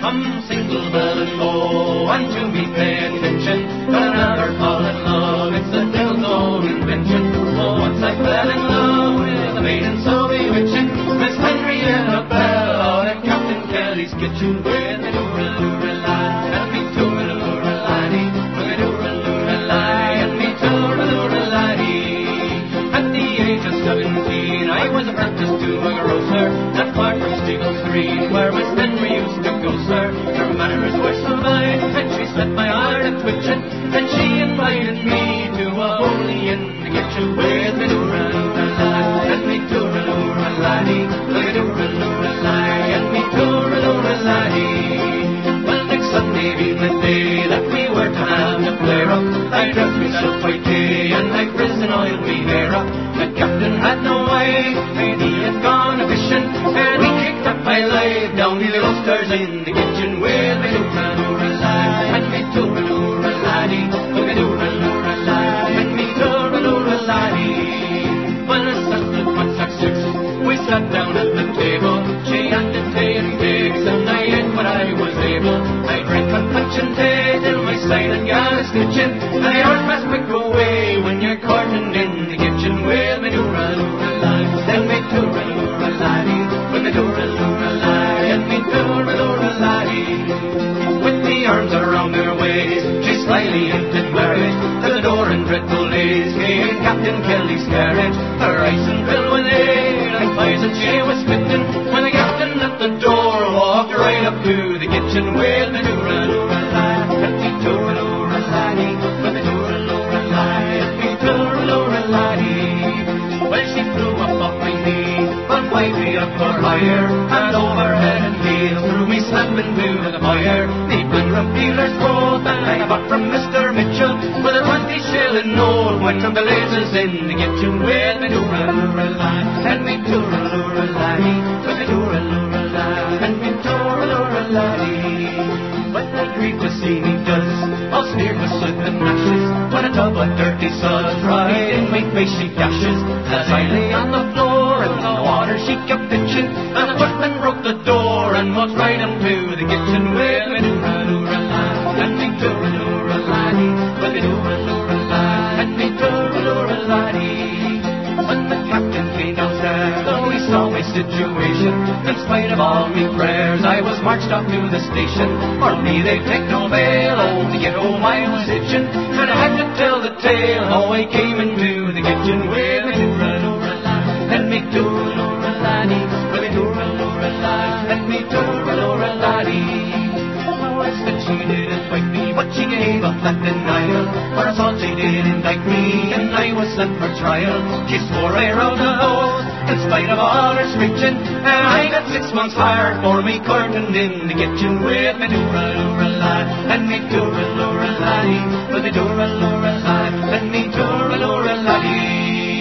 Come single bell and bow, and to me pay attention. Don't ever fall in love, it's the devil's own invention. Oh, once I fell in love with a maiden so bewitching, Miss Henrietta Bell out at Captain Kelly's kitchen with me doora-loora-lie, and me toora-loora-lie, with me doora-loora-lie, and me toora-loora-lie. At the age of 17, I was apprenticed to a grocer, not far from Steagles Green, where Miss Henry used to go, sir. Her manners were so fine, and she set my heart a-twitching, and she invited me to a holy in the kitchen with me doora-loora-lie, and me toora-loora-lie, with me doora-loora-lie, and me toora-loora-lie. Well, next Sunday being the day that we were to have the flare-up, I dressed myself quite gay, and I frizzed and oiled me hair up. The captain had no wife, and he had gone a-fishing, and he kicked up my life down the Ulsters in the kitchen with me doora-loora-lie, and me toora-loora-lie, with me doora-loora-lie, and me toora-loora-lie. When I settled at 6, we sat down at the table. She had the tea and cakes, and I ate what I was able. I drank my punch and tea till my silent gal is stitching, and the hours pass quick away when you're courting in the kitchen with me doora-loora-lie, and me toora-loora-lie, with me doora-loora-lie, and me toora-loora-lie. With the arms around her waist, she slyly hinted marriage to the door in dreadful days came Captain Kelly's carriage. Her eyes and filled with ale, like pies and she was spitting, when the captain at the door walked right up to the kitchen with me doora-loora-lie, and me toora-loora-lie, with me doora-loora-lie, and me toora-loora-lie. Well, she flew up off my knee, but wiped up for higher, and over head and heels threw me slapping to the fire. The Banram dealer's coat, and I bought from Mr. Mitchell, with a 20-shilling note, went from the blazes in the kitchen with me doora-loora-lie, and me toora-loora-lie, with me doora-loora-lie, and me toora-loora-lie. But the grief to see me does, all smeared with soot and ashes, when a tub of dirty suds right in my face she dashes. As I lay on the floor in the water she kept pitching, and the footman broke the door and walked right into the kitchen with me doora-loora-lie, and me toora-loora-lie, with me doora-loora-lie, and me toora-loora-lie. When the captain came downstairs, though he saw my situation, in spite of all me prayers, I was marched off to the station. For me they'd take no bail, oh, to get home I was itching, and I had to tell the tale how I came into the kitchen with me doora-loora-lie, and me toora-loora-lie, with me doora-loora-lie, and me toora-loora-lie. Oh, I said she didn't bite me, but she gave up that denial, for assault she did indict me, and I was sent for trial. She swore I robbed the house, in spite of all her screeching, and I got 6 months hard for me curtained in the kitchen with me doora-loora-lie, and me toora-loora-lie, with me doora-loora-lie, and me toora-loora-lie.